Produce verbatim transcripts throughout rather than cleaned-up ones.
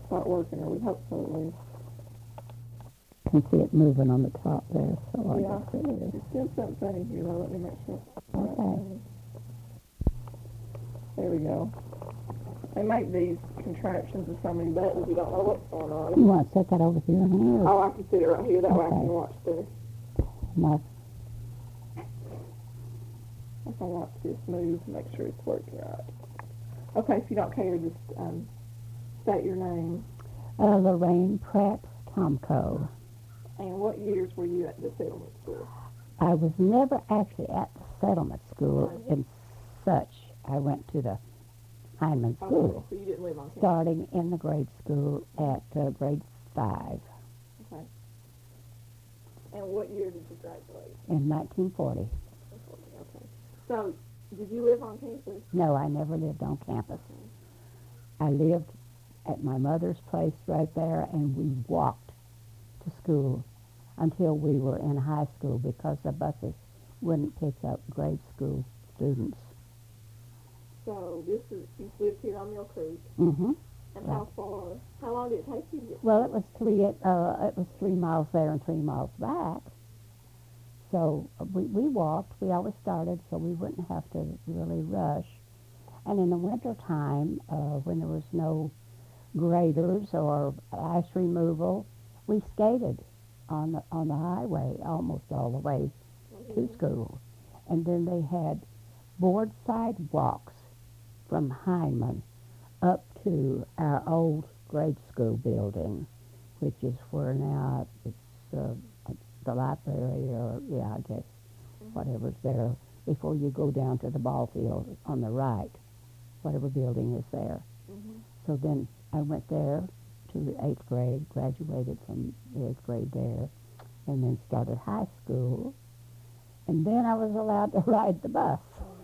start working, or we hope so at least. You can see it moving on the top there, so I Yeah. guess it is. It's still something here, though. Let me make sure. it's the right Okay. thing. There we go. They make these contraptions with so many buttons, you don't know what's going on. You want to set that over here, honey? Or Oh, I can sit it right here. That way I Okay. can watch the. my, If I want this move, make sure it's working right. Okay, if you don't care, just um, state your name. uh, Lorraine Pratt Tomko. And what years were you at the settlement school? I was never actually at the settlement school Okay. in such. I went to the Heinemann Okay, School, so you didn't live on campus. starting in the grade school at uh, grade five Okay. And what year did you graduate? in nineteen forty. Okay. So, did you live on campus? No, I never lived on campus. I lived at my mother's place right there, and we walked to school until we were in high school because the buses wouldn't pick up grade school students. So, this is, you lived here on Mill Creek. Mm-hmm. And Yeah. how far, how long did it take you to get Well, to it was three. Uh, it was three miles there and three miles back. So uh, we we walked. We always started, so we wouldn't have to really rush. And in the winter time, uh, when there was no graders or ice removal, we skated on the on the highway almost all the way to school. And then they had board sidewalks from Heinemann up to our old grade school building, which is where now it's uh, the library, or yeah, I guess whatever's there before you go down to the ball field on the right, whatever building is there. Mm-hmm. So then I went there to the eighth grade, graduated from the eighth grade there, and then started high school. And then I was allowed to ride the bus.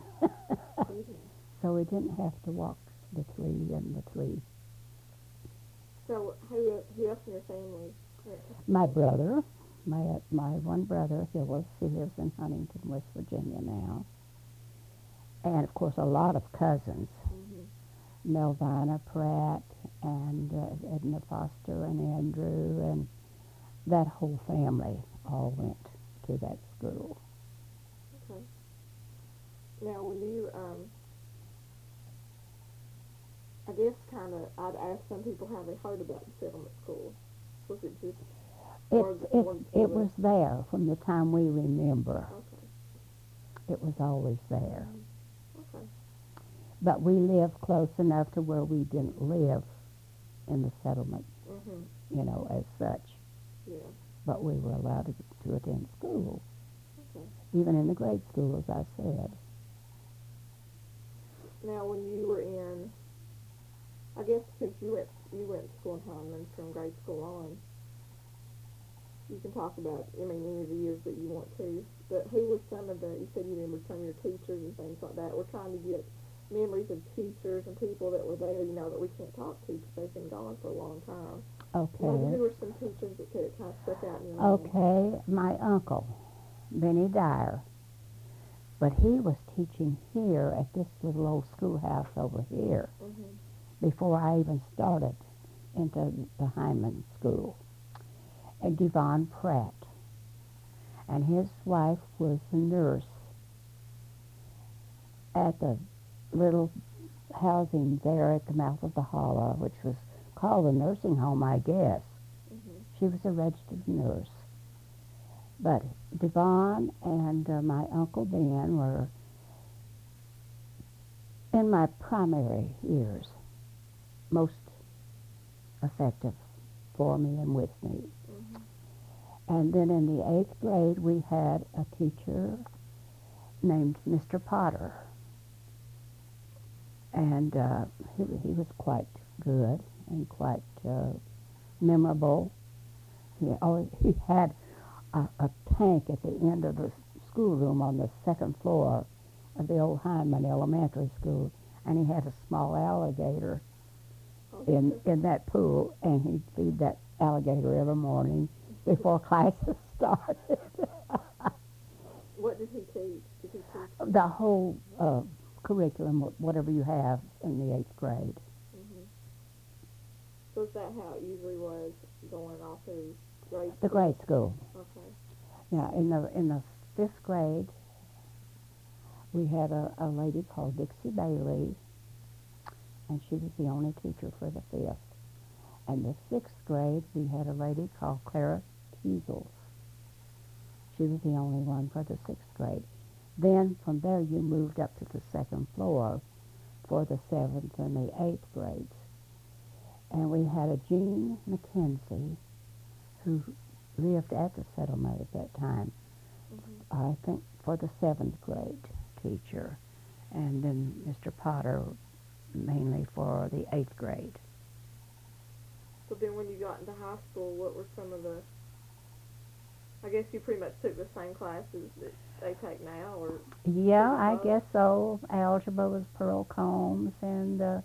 So we didn't have to walk the three and the three. So, who, who else in your family? My brother, my my one brother, Hillis, he lives in Huntington, West Virginia now. And of course a lot of cousins. Mm-hmm. Melvina Pratt and uh, Edna Foster and Andrew, and that whole family all went to that school. Okay. Now, when you, um, I guess kind of, I'd ask some people how they heard about the settlement school. Was it just, or It, the- it, or it the- was there from the time we remember. Okay. It was always there. Okay. But we lived close enough to where we didn't live in the settlement, Mm-hmm. you know, as such. Yeah. But we were allowed to, to attend school, Okay. even in the grade school, as I said. Now, when you were in, I guess since you went you went to school in Heinemann from grade school on, you can talk about, I mean, any of the years that you want to. But who were some of the, you said you remembered some of your teachers and things like that. We're trying to get memories of teachers and people that were there, you know, that we can't talk to because they've been gone for a long time. Okay. Maybe who were some teachers that could kind of stuck out in your mind? Okay, my uncle, Benny Dyer. But he was teaching here at this little old schoolhouse over here Mm-hmm. before I even started into the Hyman School. And Devon Pratt. And his wife was a nurse at the little housing there at the mouth of the hollow, which was called a nursing home, I guess. Mm-hmm. She was a registered nurse. But Devon and uh, my Uncle Ben were in my primary years most effective for me and with me. Mm-hmm. And then in the eighth grade, we had a teacher named Mister Potter. And uh, he, he was quite good and quite uh, memorable. He always, he had a, a tank at the end of the schoolroom on the second floor of the old Hyman Elementary School, and he had a small alligator in in that pool, and he'd feed that alligator every morning before classes started. What did he teach? Did he teach? The whole uh, curriculum, wh- whatever you have in the eighth grade. Mm-hmm. So is that how it usually was going all through grade The school? grade school. Okay. Yeah, in the in the fifth grade, we had a, a lady called Dixie Bailey, and she was the only teacher for the fifth. And the sixth grade, we had a lady called Clara Teasels. She was the only one for the sixth grade. Then from there, you moved up to the second floor for the seventh and the eighth grades. And we had a Jean McKenzie who lived at the settlement at that time, Mhm. I think for the seventh grade teacher, and then Mister Potter mainly for the eighth grade. So then when you got into high school, what were some of the, I guess you pretty much took the same classes that they take now, or? Yeah, Took I both? guess so. Algebra was Pearl Combs, and uh,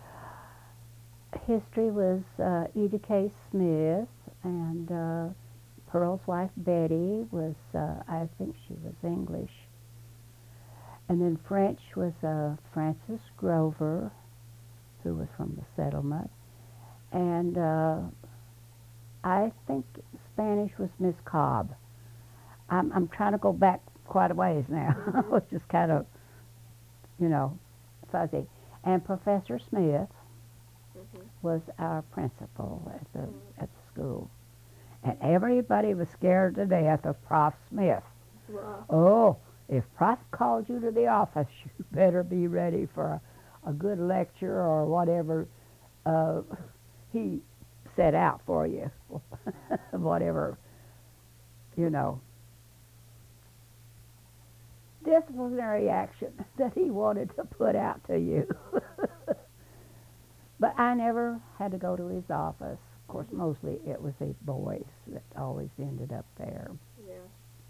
history was uh, Eda K. Smith, and uh, Pearl's wife Betty was, uh, I think she was English. And then French was uh, Frances Grover, who was from the settlement. And uh, I think Spanish was Miss Cobb. I'm, I'm trying to go back quite a ways now, Mhm. which is kind of, you know, fuzzy. And Professor Smith Mhm. was our principal at the, Mhm. at the school. And everybody was scared to death of Prof Smith. Right. Oh, if Prof called you to the office, you better be ready for a, a good lecture or whatever uh, he set out for you. Whatever, you know, disciplinary action that he wanted to put out to you. But I never had to go to his office. Of course, mostly it was the boys that always ended up there. Yeah.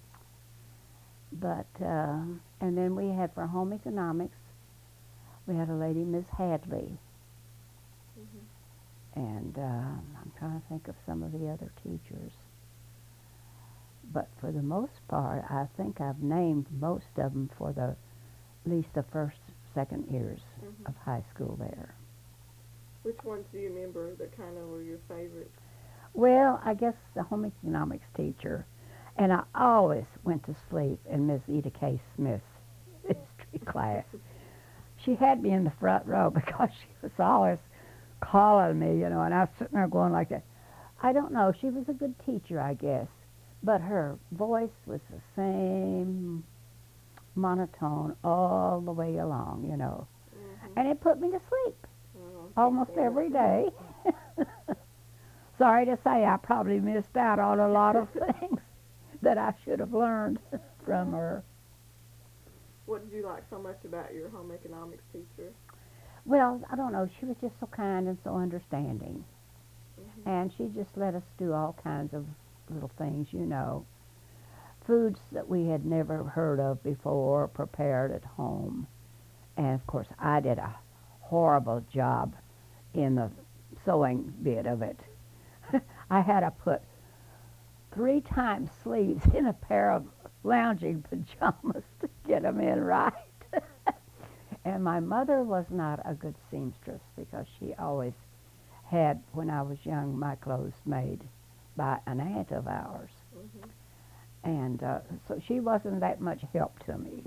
But, uh, and then we had for home economics, we had a lady, Miss Hadley. Mhm. And uh, I'm trying to think of some of the other teachers. But for the most part, I think I've named most of them for the at least the first, second years Mhm. of high school there. Which ones do you remember that kind of were your favorites? Well, I guess the home economics teacher. And I always went to sleep in Miss Eda K. Smith's history class. She had me in the front row because she was always calling me, you know, and I was sitting there going like that. I don't know. She was a good teacher, I guess. But her voice was the same monotone all the way along, you know. Mhm. And it put me to sleep Oh, almost yeah. every day. Sorry to say, I probably missed out on a lot of things that I should have learned from her. What did you like so much about your home economics teacher? Well, I don't know. She was just so kind and so understanding. Mhm. And she just let us do all kinds of little things, you know. Foods that we had never heard of before prepared at home. And of course, I did a horrible job in the sewing bit of it. I had to put three times sleeves in a pair of lounging pajamas to get them in right. And my mother was not a good seamstress because she always had, when I was young, my clothes made by an aunt of ours. Mhm. And uh, so she wasn't that much help to me.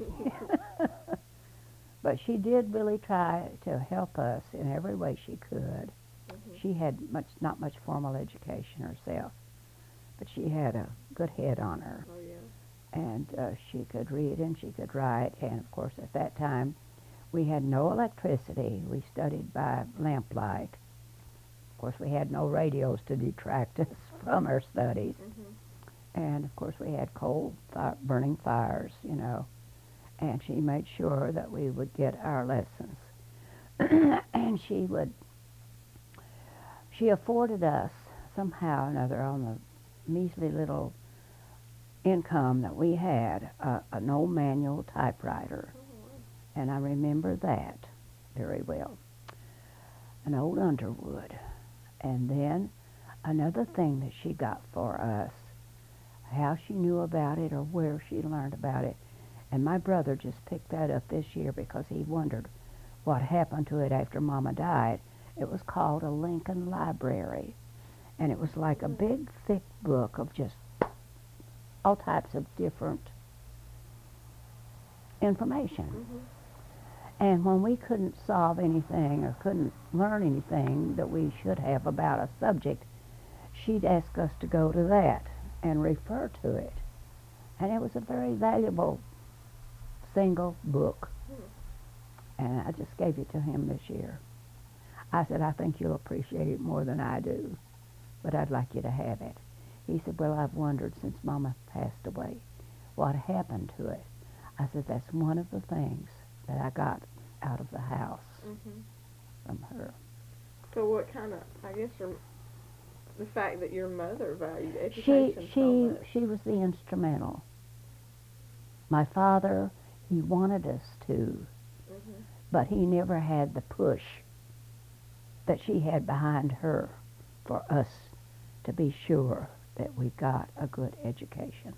But she did really try to help us in every way she could. Mhm. She had much, not much formal education herself, but she had a good head on her. Oh yeah. And uh, she could read and she could write. And of course, at that time, we had no electricity. We studied by lamplight. Of course, we had no radios to detract us from our studies. Mhm. And of course, we had coal fi- burning fires, you know. And she made sure that we would get our lessons. And she would, she afforded us somehow or another on the measly little income that we had, uh, an old manual typewriter. Oh, And I remember that very well. An old Underwood. And then another thing that she got for us, how she knew about it or where she learned about it. And my brother just picked that up this year because he wondered what happened to it after Mama died. It was called a Lincoln Library, and it was like a big, thick book of just all types of different information. Mhm. And when we couldn't solve anything or couldn't learn anything that we should have about a subject, she'd ask us to go to that and refer to it. And it was a very valuable single book. Hmm. And I just gave it to him this year. I said, I think you'll appreciate it more than I do, but I'd like you to have it. He said, well, I've wondered since Mama passed away what happened to it. I said, that's one of the things that I got out of the house Mhm. from her. So what kind of? I guess your, the fact that your mother valued She education so she much. she was the instrumental. My father, he wanted us to, Mhm. but he never had the push that she had behind her for us to be sure that we got a good education.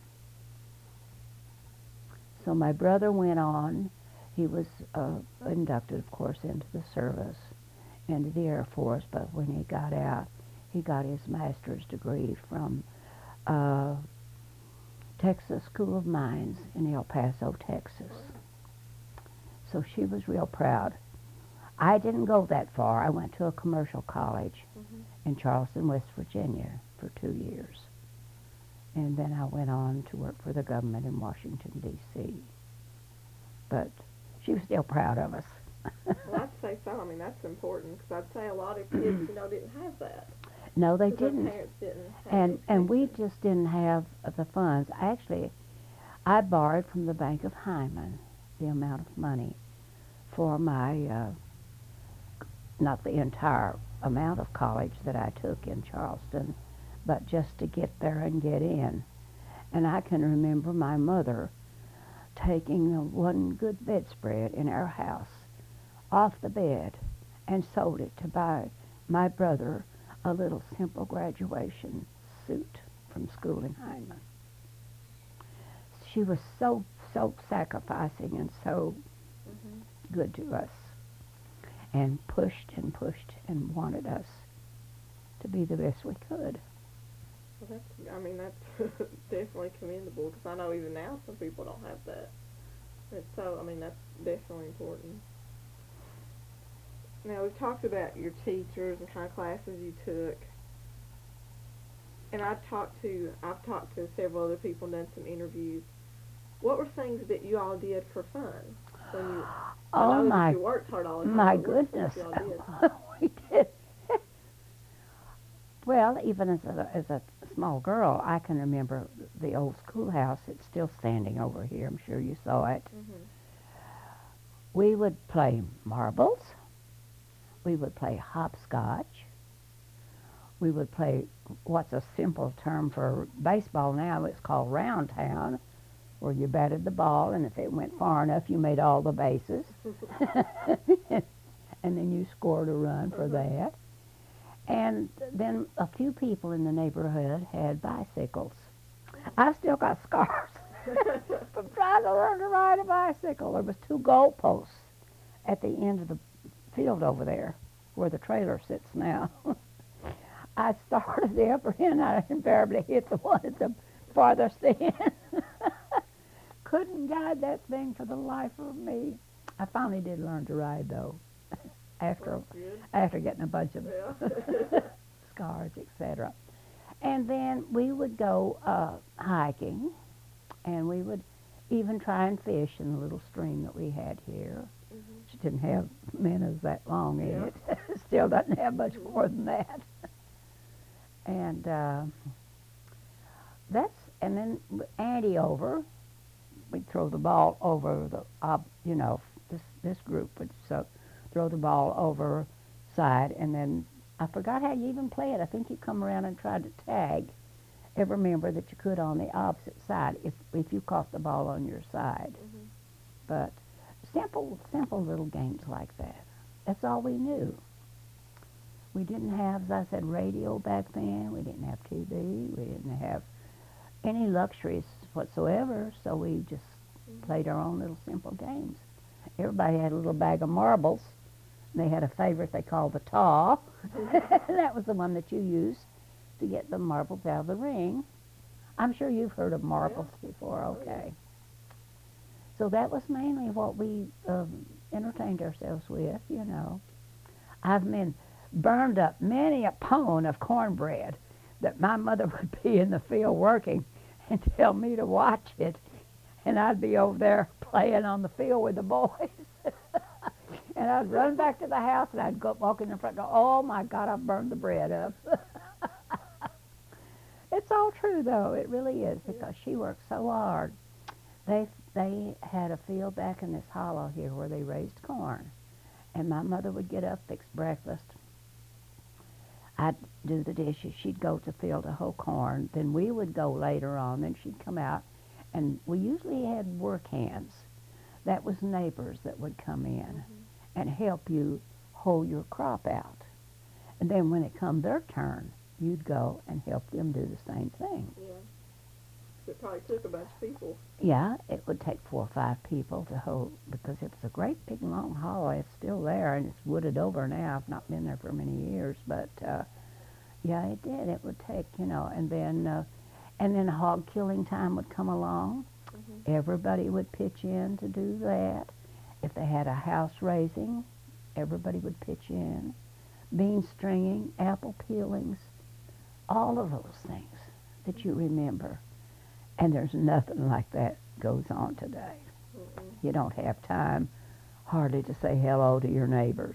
So my brother went on. He was uh, inducted, of course, into the service, into the Air Force, but when he got out, he got his master's degree from uh, Texas School of Mines in El Paso, Texas. So she was real proud. I didn't go that far. I went to a commercial college Mhm. in Charleston, West Virginia for two years. And then I went on to work for the government in Washington, D C But she was still proud of us. Well, I'd say so. I mean, that's important because I'd say a lot of kids, you know, didn't have that. No, they 'Cause their didn't. parents didn't have And and we education. just didn't have the funds. Actually, I borrowed from the Bank of Hyman the amount of money for my, uh, not the entire amount of college that I took in Charleston, but just to get there and get in. And I can remember my mother taking the one good bedspread in our house off the bed and sold it to buy my brother a little simple graduation suit from school in Hyman. She was so, so sacrificing and so Mhm. good to us, and pushed and pushed and wanted us to be the best we could. Well, that's. I mean, that's definitely commendable because I know even now some people don't have that. It's so. I mean, that's definitely important. Now we've talked about your teachers and kind of classes you took, and I've talked to I've talked to several other people and done some interviews. What were things that you all did for fun when you? I Oh know that my, you worked hard all the time. my But what were goodness, things y'all did? we did. Well, even as a, as a small girl, I can remember the old schoolhouse. It's still standing over here. I'm sure you saw it. Mhm. We would play marbles. We would play hopscotch. We would play what's a simple term for baseball now. It's called round town, where you batted the ball, and if it went far enough, you made all the bases. And then you scored a run for Mhm. that. And then a few people in the neighborhood had bicycles. I've still got scars from trying to learn to ride a bicycle. There was two goalposts at the end of the field over there where the trailer sits now. I started the upper end. I invariably hit the one at the farthest end. Couldn't guide that thing for the life of me. I finally did learn to ride though, after That's good. after getting a bunch of Yeah. scars, et cetera. And then we would go uh, hiking, and we would even try and fish in the little stream that we had here. Mhm. Which didn't have minnows that long in Yeah. it. Still doesn't have much Mhm. more than that. And uh, that's and then ante over. We'd throw the ball over the, uh, you know, this this group would so throw the ball over side, and then I forgot how you even play it. I think you come around and tried to tag every member that you could on the opposite side if if you caught the ball on your side. Mhm. But simple simple little games like that. That's all we knew. We didn't have, as I said, radio back then. We didn't have T V. We didn't have any luxuries whatsoever, so we just Mhm. played our own little simple games. Everybody had a little bag of marbles They had a favorite they called the taw. That was the one that you used to get the marbles out of the ring. I'm sure you've heard of marbles before, Oh, yeah. okay. So that was mainly what we um, entertained ourselves with, you know. I've been burned up many a pone of cornbread that my mother would be in the field working and tell me to watch it, and I'd be over there playing on the field with the boys. And I'd run back to the house, and I'd go walk in the front door. Oh my God, I've burned the bread up. It's all true, though. It really is, because she worked so hard. They they had a field back in this hollow here where they raised corn, and my mother would get up, fix breakfast. I'd do the dishes. She'd go to the field to hoe corn. Then we would go later on. Then she'd come out, and we usually had work hands. That was neighbors that would come in Mm-hmm. and help you hoe your crop out. And then when it come their turn, you'd go and help them do the same thing. Yeah. So it probably took a bunch of people. Yeah, it would take four or five people to hoe, because it was a great big long hollow. It's still there, and it's wooded over now. I've not been there for many years, but uh, yeah, it did. It would take, you know, and then uh, and then hog killing time would come along. Mm-hmm. Everybody would pitch in to do that. If they had a house raising, everybody would pitch in. Bean stringing, apple peelings, all of those things that you remember. And there's nothing like that goes on today. Mm-mm. You don't have time hardly to say hello to your neighbors.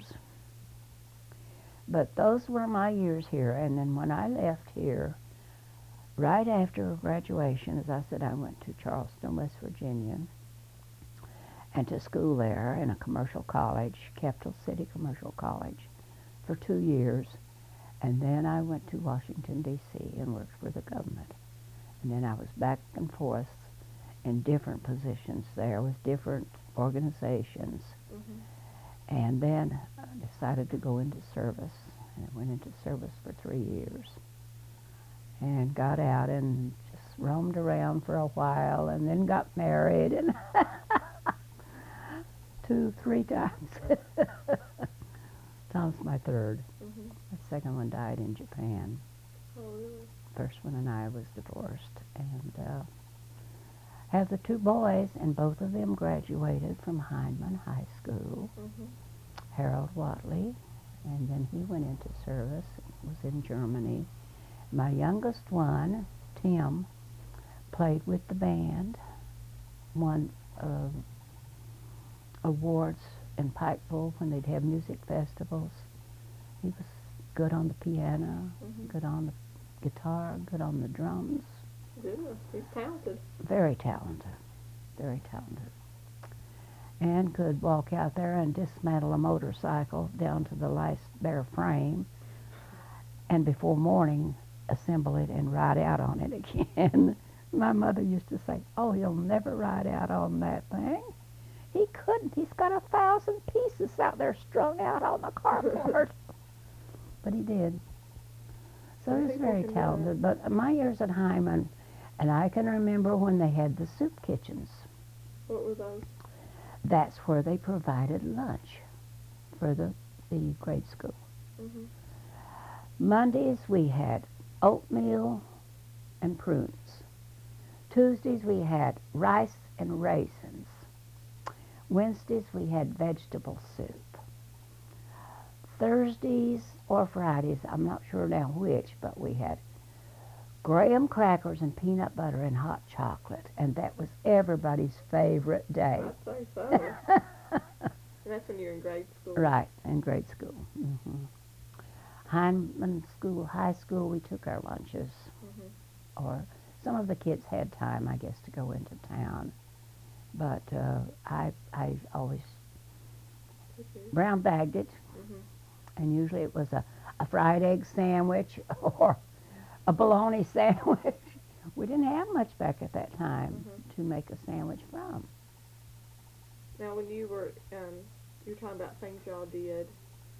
But those were my years here. And then when I left here, right after graduation, as I said, I went to Charleston, West Virginia, and to school there in a commercial college, Capital City Commercial College, for two years. And then I went to Washington, D C and worked for the government. And then I was back and forth in different positions there with different organizations. Mm-hmm. And then I decided to go into service. And I went into service for three years. And got out and just roamed around for a while, and then got married and two, three times. Tom's my third. Mm-hmm. The second one died in Japan. Oh, really? First one and I was divorced, and uh, have the two boys, and both of them graduated from Heinemann High School. Mm-hmm. Harold Watley, and then he went into service, was in Germany. My youngest one, Tim, played with the band, won uh, awards in Pikeville when they'd have music festivals. He was good on the piano, Mm-hmm. good on the guitar, good on the drums. Good. He's talented. Very talented, very talented. And could walk out there and dismantle a motorcycle down to the last bare frame, and before morning assemble it and ride out on it again. My mother used to say, "Oh, he'll never ride out on that thing." He couldn't. He's got a thousand pieces out there strung out on the carport. But he did. So Some he was people very can do talented. But my years at Hyman, and I can remember when they had the soup kitchens. What were those? That's where they provided lunch for the, the grade school. Mm-hmm. Mondays we had oatmeal and prunes. Tuesdays we had rice and raisins. Wednesdays we had vegetable soup. Thursdays or Fridays, I'm not sure now which, but we had graham crackers and peanut butter and hot chocolate, and that was everybody's favorite day. I'd say so. And that's when you're in grade school. Right, in grade school. Mm-hmm. Heinemann School, high school, we took our lunches, Mm-hmm. or some of the kids had time, I guess, to go into town. But uh, I, I always Okay. brown bagged it, Mm-hmm. and usually it was a, a fried egg sandwich or a bologna sandwich. We didn't have much back at that time Mhm. to make a sandwich from. Now, when you were, um, you were talking about things y'all did,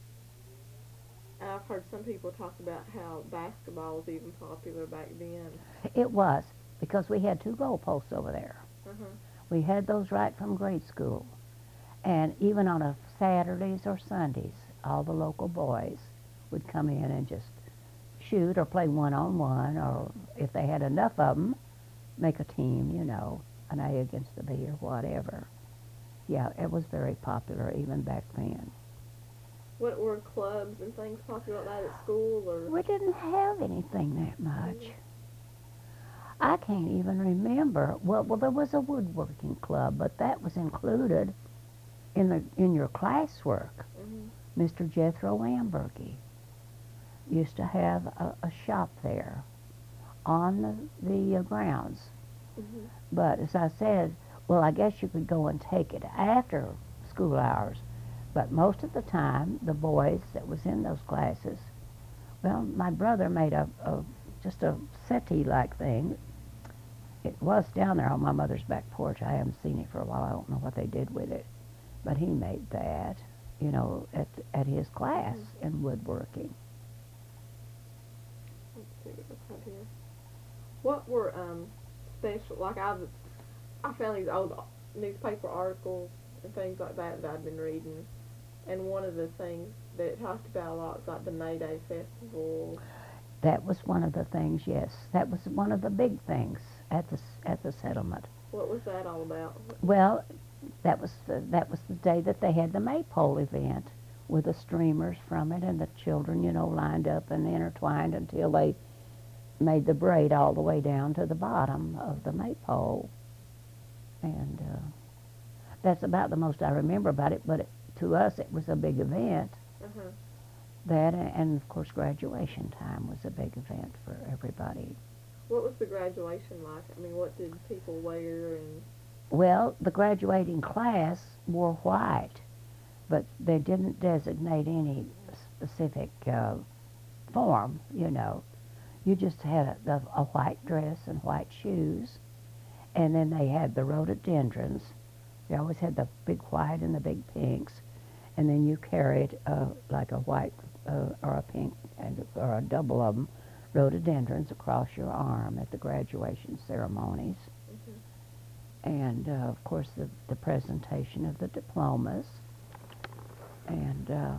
I've heard some people talk about how basketball was even popular back then. It was, because we had two goalposts over there. Uh-huh. We had those right from grade school. And even on a Saturdays or Sundays, all the local boys would come in and just shoot or play one-on-one, or if they had enough of them, make a team, you know, an A against the B or whatever. Yeah, it was very popular even back then. What were clubs and things popular like that at school, or? We didn't have anything that much. I can't even remember. Well, well, there was a woodworking club, but that was included in the in your classwork. Mm-hmm. Mister Jethro Lambergy used to have a, a shop there on the, the uh, grounds. Mm-hmm. But as I said, well, I guess you could go and take it after school hours. But most of the time, the boys that was in those classes, well, my brother made a, a just a settee-like thing. It was down there on my mother's back porch. I haven't seen it for a while. I don't know what they did with it. But he made that, you know, at at his class Mm-hmm. in woodworking. Let's see what I've got here. What were um special? Like I, I found these old newspaper articles and things like that that I'd been reading, and one of the things that it talked about a lot was like the May Day festival. That was one of the things, yes. That was one of the big things at the s- at the settlement. What was that all about? Well, that was the, that was the day that they had the maypole event with the streamers from it and the children, you know, lined up and intertwined until they made the braid all the way down to the bottom of the maypole. And uh, that's about the most I remember about it, but it, to us it was a big event. Uh-huh. That and, and of course graduation time was a big event for everybody. What was the graduation like? I mean, what did people wear and? Well, the graduating class wore white, but they didn't designate any specific uh, form, you know. You just had a, a, a white dress and white shoes, and then they had the rhododendrons. They always had the big white and the big pinks, and then you carried uh, like a white uh, or a pink and, or a double of them, rhododendrons across your arm at the graduation ceremonies. Mm-hmm. And uh, of course the, the presentation of the diplomas. And uh,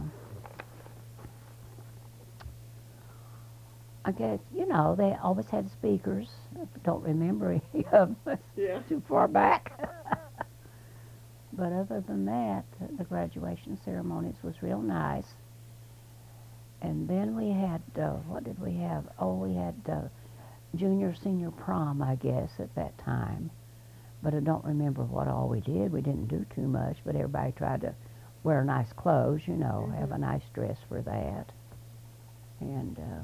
I guess, you know, they always had speakers. I don't remember any of them. Yeah. Too far back. But other than that, the, the graduation ceremonies was real nice. And then we had, uh, what did we have? Oh, we had uh, junior, senior prom, I guess, at that time. But I don't remember what all we did. We didn't do too much, but everybody tried to wear nice clothes, you know, Mm-hmm. have a nice dress for that. And uh,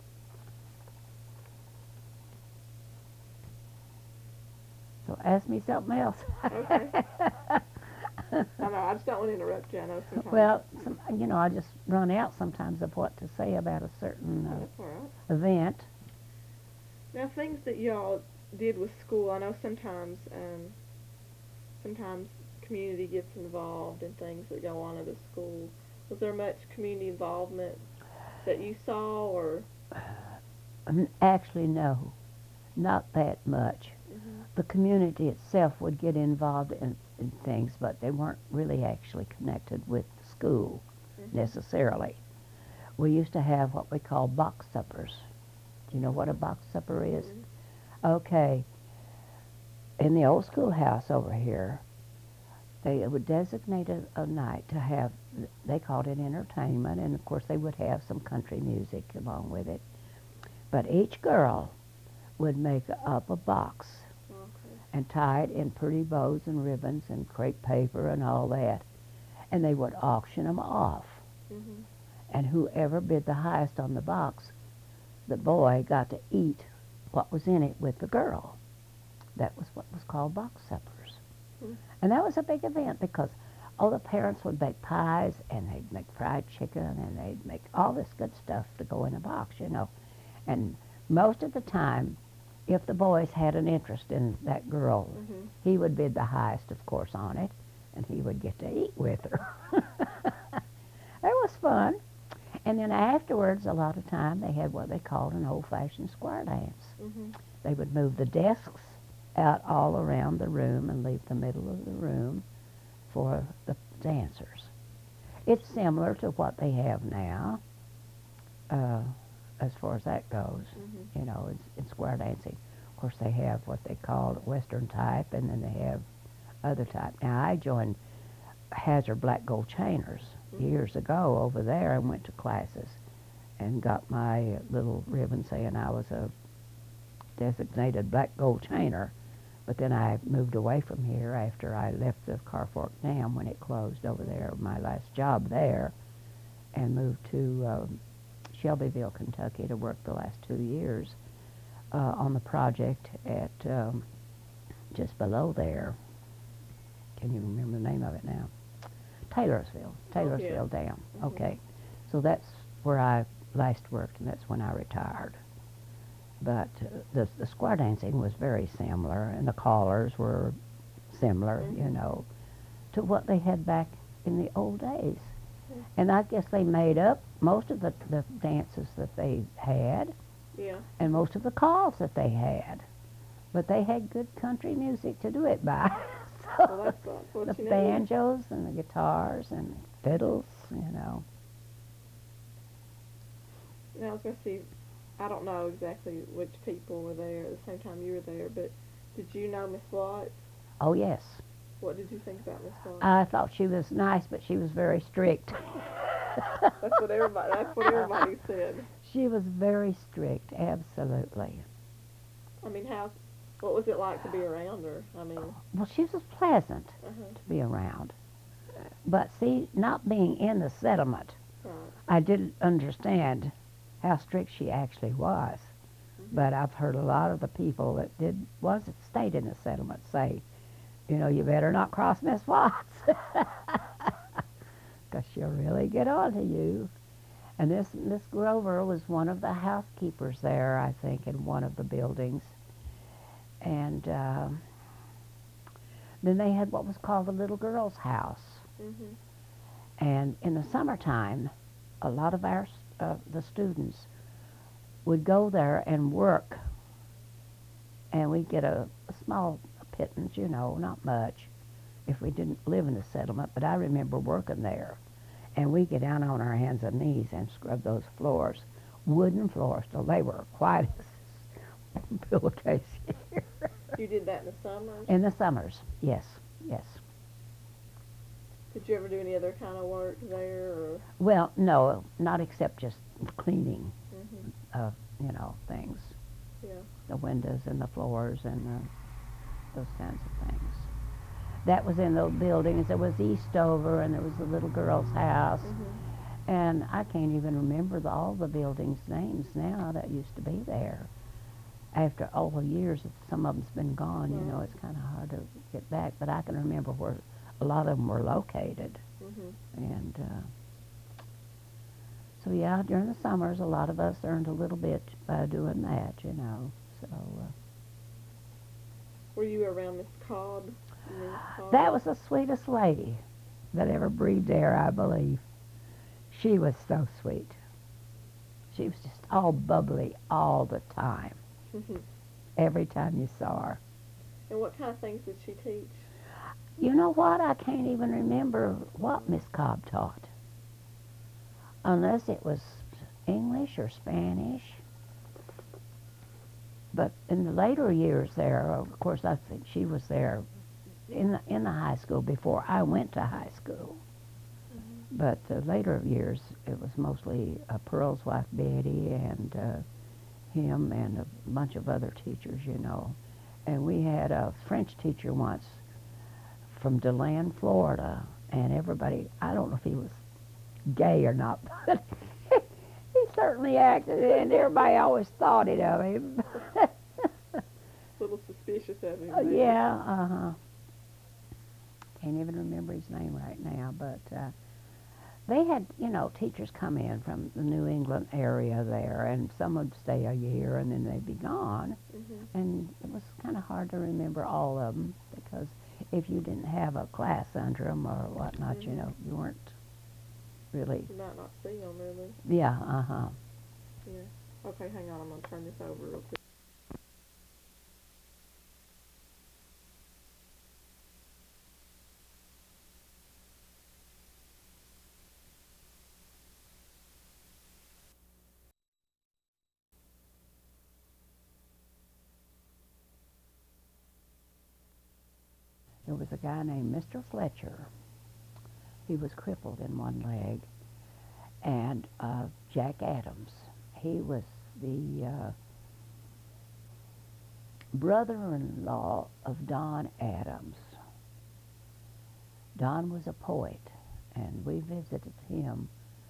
so ask me something else. Okay. I know, I just don't want to interrupt you. I know sometimes. Well, some, you know, I just run out sometimes of what to say about a certain uh, That's all right. event. Now, things that y'all did with school, I know sometimes, um, sometimes community gets involved in things that go on at a school. Was there much community involvement that you saw, or? Um, Actually, no, not that much. Mm-hmm. The community itself would get involved in, in things, but they weren't really actually connected with the school Mm-hmm. necessarily. We used to have what we call box suppers. Do you know what a box supper is? Mm-hmm. Okay. In the old schoolhouse over here, they would designate a, a night to have, they called it entertainment, and of course they would have some country music along with it. But each girl would make up a box Okay. and tie it in pretty bows and ribbons and crepe paper and all that. And they would auction them off. Mm-hmm. And whoever bid the highest on the box, the boy got to eat what was in it with the girl. That was what was called box suppers. Mm. And that was a big event because all the parents would bake pies and they'd make fried chicken and they'd make all this good stuff to go in a box, you know. And most of the time, if the boys had an interest in that girl, Mm-hmm. he would bid the highest, of course, on it, and he would get to eat with her. That was fun. And then afterwards, a lot of time, they had what they called an old-fashioned square dance. Mm-hmm. They would move the desks out all around the room and leave the middle of the room for the dancers. It's similar to what they have now, uh, as far as that goes. Mhm. You know, it's, it's square dancing. Of course, they have what they call Western type, and then they have other type. Now, I joined Hazard Black Gold Chainers Mhm. years ago over there and went to classes and got my little ribbon saying I was a designated Black Gold Chainer. But then I moved away from here after I left the Carfork Dam when it closed over there, my last job there, and moved to um, Shelbyville, Kentucky to work the last two years uh, on the project at um, just below there. Can you remember the name of it now? Taylorsville, Taylorsville Dam. Mhm. Okay, so that's where I last worked, and that's when I retired. But uh, the the square dancing was very similar, and the callers were similar, you Mhm. know, to what they had back in the old days. Yeah. And I guess they made up most of the, the dances that they had Yeah. and most of the calls that they had. But they had good country music to do it by. Well, So that's, that's what the you need. banjos and the guitars and fiddles, you know. Now, I was going to see, I don't know exactly which people were there at the same time you were there, but did you know Miss Watts? Oh, yes. What did you think about Miss Watts? I thought she was nice, but she was very strict. That's what everybody. That's what everybody said. She was very strict, absolutely. I mean, how? What was it like to be around her? I mean, Well, she was pleasant uh-huh. to be around. But see, not being in the settlement, Right. I didn't understand how strict she actually was. Mm-hmm. But I've heard a lot of the people that did was stayed in the settlement say, you know, you better not cross Miss Watts, because she'll really get on to you. And this Miss Grover was one of the housekeepers there, I think, in one of the buildings. And uh, then they had what was called the little girl's house. Mm-hmm. And in the summertime, a lot of our uh, the students would go there and work, and we'd get a, a small pittance, you know, not much, if we didn't live in the settlement. But I remember working there, and we'd get down on our hands and knees and scrub those floors, wooden floors, till they were white as this pillowcase here. You did that in the summers? In the summers, yes, yes. Did you ever do any other kind of work there, or? Well, no, not except just cleaning Mm-hmm. of, you know, things. Yeah. The windows and the floors and the, those kinds of things. That was in those buildings. There was Eastover, and there was the little girl's house. Mm-hmm. And I can't even remember the, all the buildings' names now that used to be there. After all the years, some of them's been gone, you know, Right. it's kind of hard to get back. But I can remember where a lot of them were located. Mm-hmm. And uh, so, yeah, during the summers, a lot of us earned a little bit by doing that, you know. So uh, Were you around Miss Cobb? Miss Cobb? that was the sweetest lady that ever breathed air, I believe. She was so sweet. She was just all bubbly all the time, Mm-hmm. every time you saw her. And what kind of things did she teach? You know what? I can't even remember what Miss Cobb taught, unless it was English or Spanish. But in the later years there, of course, I think she was there in the, in the high school before I went to high school. Mm-hmm. But the later years, it was mostly uh, Pearl's wife Betty and uh, him and a bunch of other teachers, you know. And we had a French teacher once from DeLand, Florida, and everybody, I don't know if he was gay or not, but he certainly acted, and everybody always thought it of him. A little suspicious of him. Uh, maybe. yeah, uh-huh. Can't even remember his name right now, but uh, they had, you know, teachers come in from the New England area there, and some would stay a year, and then they'd be gone. Mm-hmm. And it was kind of hard to remember all of them, because if you didn't have a class under them or whatnot, Mhm. you know, you weren't really, You might not see them really. yeah, uh-huh. Yeah. Okay, hang on. I'm gonna turn this over real quick. was a guy named Mister Fletcher. He was crippled in one leg. And uh, Jack Adams. He was the uh, brother-in-law of Don Adams. Don was a poet, and we visited him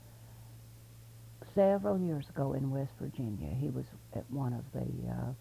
several years ago in West Virginia. He was at one of the uh,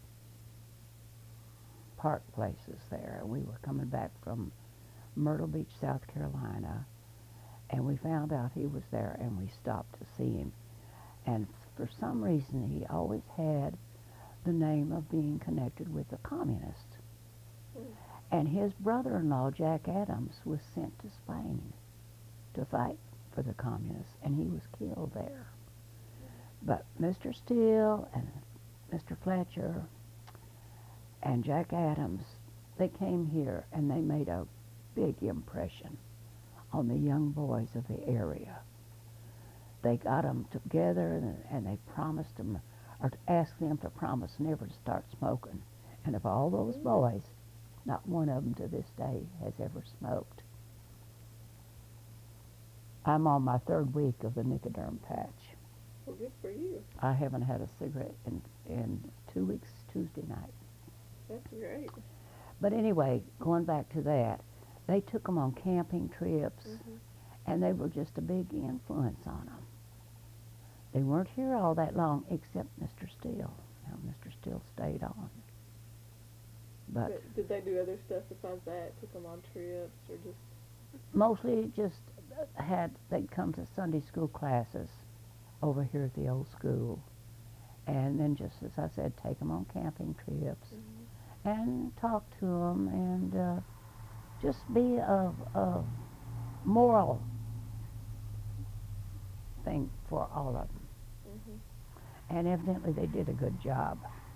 park places there. We were coming back from Myrtle Beach, South Carolina, and we found out he was there, and we stopped to see him. And for some reason, he always had the name of being connected with the communists. Mm. And his brother-in-law, Jack Adams, was sent to Spain to fight for the communists, and he was killed there. But Mister Steele and Mister Fletcher and Jack Adams, they came here, and they made a big impression on the young boys of the area. They got them together, and, and they promised them, or asked them to promise never to start smoking. And of all those boys, not one of them to this day has ever smoked. I'm on my third week of the Nicoderm patch. Well, good for you. I haven't had a cigarette in, in two weeks Tuesday night. That's great. But anyway, going back to that, they took them on camping trips, Mm-hmm. and they were just a big influence on them. They weren't here all that long, except Mister Steele. Now, Mister Steele stayed on. But, But did they do other stuff besides that? Took them on trips or just? mostly just had, they'd come to Sunday school classes over here at the old school. And then, just as I said, take them on camping trips Mm-hmm. and talk to them and uh, just be a, a moral thing for all of them. Mm-hmm. And evidently they did a good job.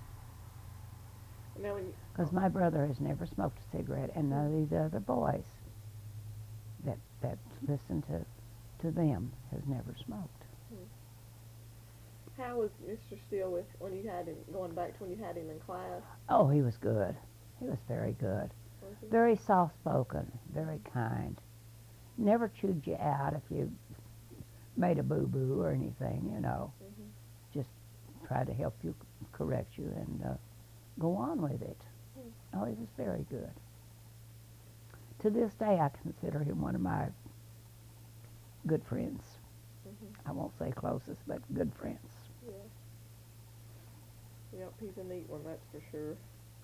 Now, when you, Because my brother has never smoked a cigarette, and none of these other boys that that listen to to them has never smoked. how was Mister Steele with when you had him going back to when you had him in class? Oh, he was good. He was very good. Was he? Very soft-spoken, very kind. Never chewed you out if you made a boo-boo or anything, you know. Mm-hmm. Just tried to help you, correct you, and uh, go on with it. Mm. Oh, he was very good. To this day, I consider him one of my good friends. Mm-hmm. I won't say closest, but good friends. Yeah. Yep, he's a neat one, that's for sure.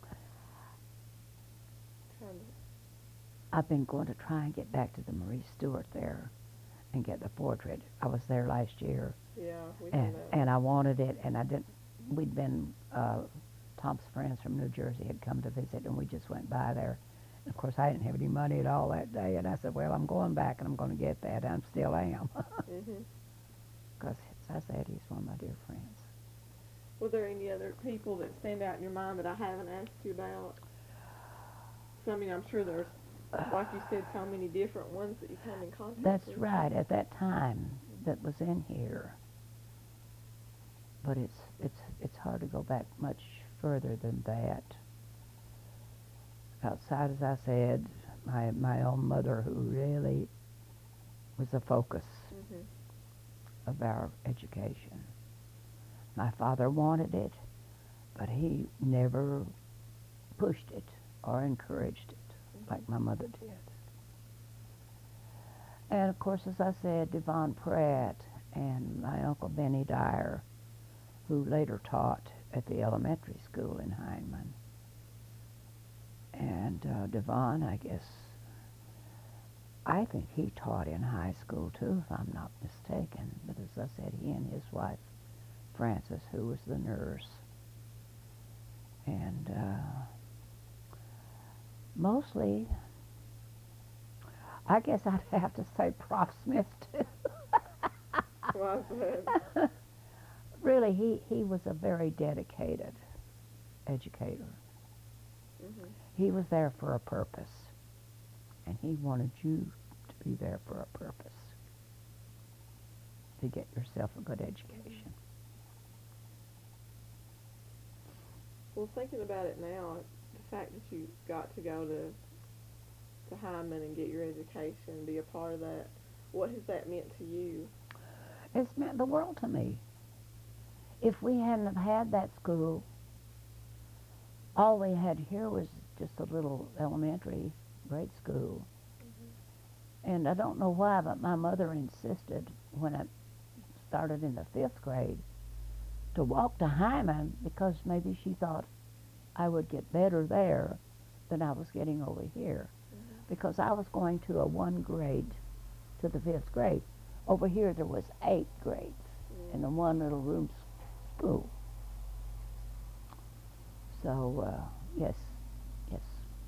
Trying to, I've been going to try and get back to the Marie Stewart there and get the portrait. I was there last year, yeah, we and, can. Uh, and I wanted it, and I didn't. We'd been, uh, Tom's friends from New Jersey had come to visit, and we just went by there. And of course, I didn't have any money at all that day, and I said, well, I'm going back, and I'm going to get that. I still am. mm-hmm. Because, as I said, he's one of my dear friends. Were there any other people that stand out in your mind that I haven't asked you about? So, I mean, I'm sure there's, like you said, so many different ones that you come in contact That's with. right, at that time that was in here. But it's it's it's hard to go back much further than that. Outside, as I said, my my own mother, who really was the focus Mm-hmm. of our education. My father wanted it, but he never pushed it or encouraged it Mm-hmm. like my mother did. And of course, as I said, Devon Pratt and my Uncle Benny Dyer, who later taught at the elementary school in Heinemann. And uh, Devon, I guess, I think he taught in high school too, if I'm not mistaken. But as I said, he and his wife, Frances, who was the nurse. And uh, mostly, I guess I'd have to say Prof Smith too. Why is that? Really, he, he was a very dedicated educator. Mm-hmm. He was there for a purpose, and he wanted you to be there for a purpose, to get yourself a good education. Well, thinking about it now, the fact that you got to go to to Hyman and get your education, be a part of that. What has that meant to you? It's meant the world to me. If we hadn't have had that school, all we had here was just a little elementary grade school. And I don't know why, but my mother insisted when I started in the fifth grade to walk to Hyman because maybe she thought I would get better there than I was getting over here. Mm-hmm. Because I was going to a one grade to the fifth grade. Over here there was eight grades Mm-hmm. in the one little room school. So, uh, yes, yes.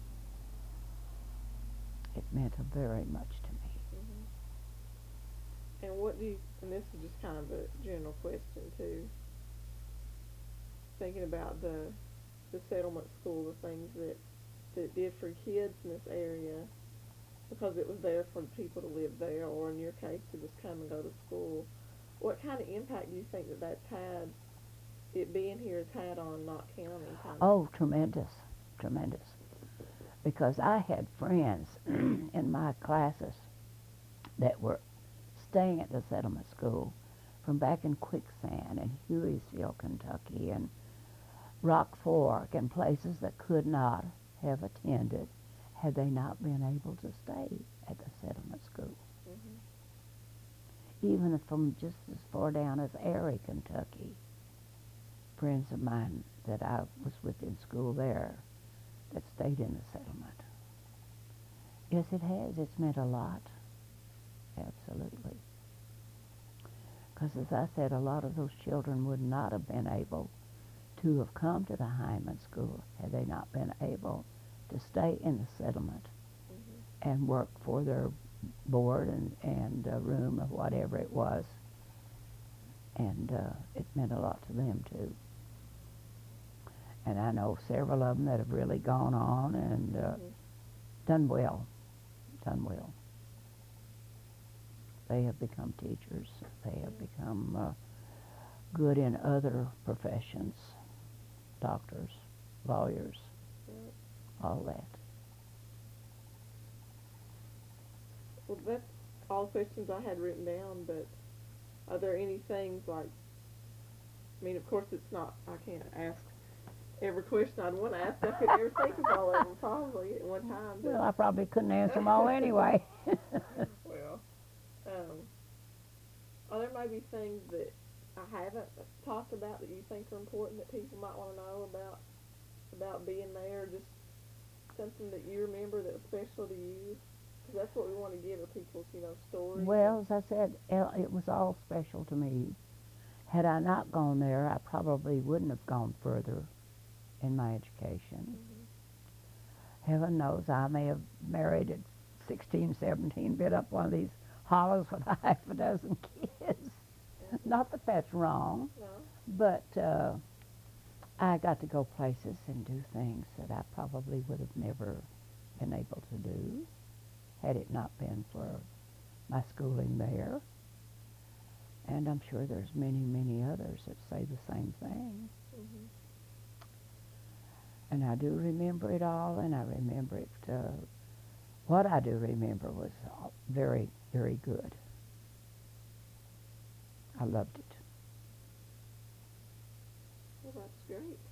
It meant very much to me. Mm-hmm. And what do you, and this is just kind of a general question too, thinking about the the settlement school, the things that, that it did for kids in this area, because it was there for people to live there, or in your case, to just come and go to school. What kind of impact do you think that that's had, it being here has had on Knott County? Kind of? Oh, tremendous, tremendous. Because I had friends in my classes that were staying at the settlement school from back in Quicksand and Hueysville, Kentucky, and Rock Fork, and places that could not have attended had they not been able to stay at the settlement school. Mm-hmm. Even from just as far down as Erie, Kentucky, friends of mine that I was with in school there that stayed in the settlement. Yes, it has. It's meant a lot. Absolutely. Because as I said, a lot of those children would not have been able to have come to the Hyman School had they not been able to stay in the settlement Mm-hmm. and work for their board and, and uh, room or whatever it was. And uh, it meant a lot to them, too. And I know several of them that have really gone on and uh, Mm-hmm. done well, done well. They have become teachers. They have Mm-hmm. become uh, good in other professions, doctors, lawyers, Right. all that. Well, that's all the questions I had written down, but are there any things like, I mean, of course it's not, I can't ask every question I'd want to ask. I couldn't ever think of all of them probably at one time. But Well, I probably couldn't answer them all anyway. well, um, are there maybe things that I haven't talked about that you think are important that people might want to know about about being there? Just something that you remember that was special to you? Because that's what we want to give are people's, you know, stories. Well, as I said, el- it was all special to me. Had I not gone there, I probably wouldn't have gone further in my education. Mm-hmm. Heaven knows I may have married at sixteen, seventeen, been up one of these hollows with a half a dozen kids. Mm-hmm. Not that that's wrong, No. but uh, I got to go places and do things that I probably would have never been able to do had it not been for my schooling there. And I'm sure there's many, many others that say the same thing. Mm-hmm. And I do remember it all, and I remember it, uh, what I do remember was very, very good. I loved it. Well, that's great.